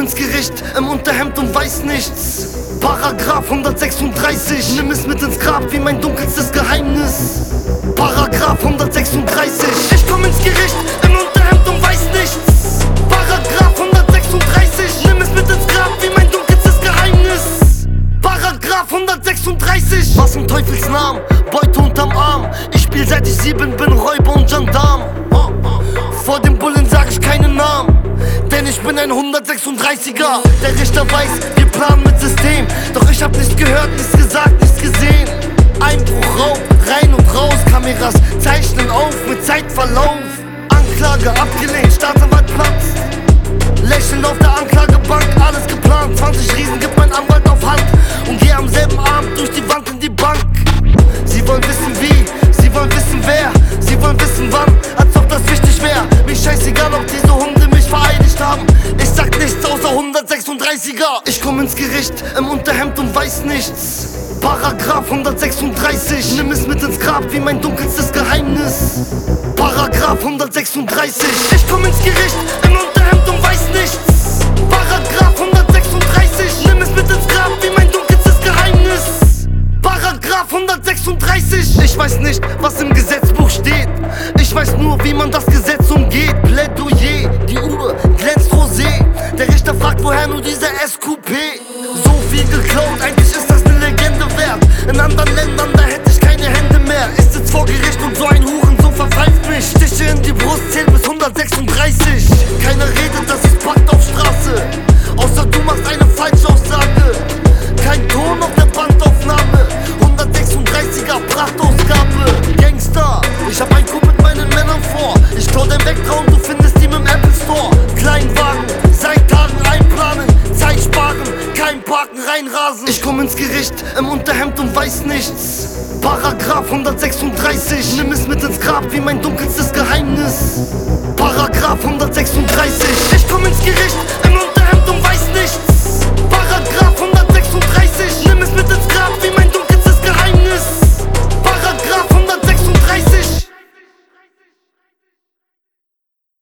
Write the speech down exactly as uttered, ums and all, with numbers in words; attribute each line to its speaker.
Speaker 1: ins Gericht im Unterhemd und weiß nichts. Paragraph hundertsechsunddreißig, nimm es mit ins Grab wie mein dunkelstes Geheimnis. Paragraph hundertsechsunddreißig, ich komm ins Gericht im Unterhemd und weiß nichts. Paragraph hundertsechsunddreißig, nimm es mit ins Grab wie mein dunkelstes Geheimnis. Paragraph hundertsechsunddreißig, was im Teufels Namen, Beute unterm Arm. Ich spiel seit ich sieben bin, Räuber und Gendarm. Vor dem Bullen sag ich keinen Namen, denn ich bin ein hundertsechsunddreißiger. Der Richter weiß, wir planen mit System, doch ich hab nichts gehört, nichts gesagt, nichts gesehen. Einbruch, Raub, rein und raus, Kameras zeichnen auf mit Zeitverlauf. Anklage abgelehnt, Staatsanwalt platzt. Lächeln auf der Anklagebank, alles geplant. zwanzig Riesen gibt mein Anwalt auf Hand und geh am selben Abend durch die Wand in die Bank. Sie wollen wissen wie, sie wollen wissen wer, sie wollen wissen wann, als ob das wichtig wär. Mir scheißegal, ob diese Hunde mich vereidigt haben. Ich sag nichts außer hundertsechsunddreißiger. Ich komm ins Gericht im Unterhemd und weiß nichts. Paragraph hundertsechsunddreißig, nimm es mit ins Grab wie mein dunkelstes Geheimnis. Paragraph hundertsechsunddreißig, ich komm ins Gericht im Unterhemd und weiß nichts. Paragraph hundertsechsunddreißig, nimm es mit ins Grab wie mein dunkelstes Geheimnis. Paragraph hundertsechsunddreißig, ich weiß nicht, was im Gesetzbuch steht. Ich weiß nur, wie man das Gesetz umgeht. Plädoyer, die Uhr glänzt rosé. Der Richter fragt, woher nur dieser S Q P. So viel geklaut, eigentlich ist das eine Legende wert. In anderen Ländern, da hätte ich keine Hände mehr. Ich sitz vor Gericht und so ein Hurensohn verpfeift mich. Stiche in die Brust, zählt bis hundertsechsunddreißig. Keiner redet, das ist Pakt auf Straße. Außer du machst eine Falschaussage. Kein Ton auf der Bandaufnahme. hundertsechsunddreißiger Prachtausgabe. Gangster, ich hab ein Coup mit meinen Männern vor. Ich klau dein Vectra und du findest ihn im Apple Store. Kleinwagen, seit Tagen einplanen, Zeit sparen, kein Parken reinrasen. Ich komm ins Gericht im Unterhemd und weiß nichts. Paragraph hundertsechsunddreißig, nimm es mit ins Grab wie mein dunkelstes Geheimnis. Paragraph hundertsechsunddreißig, ich komm ins Gericht im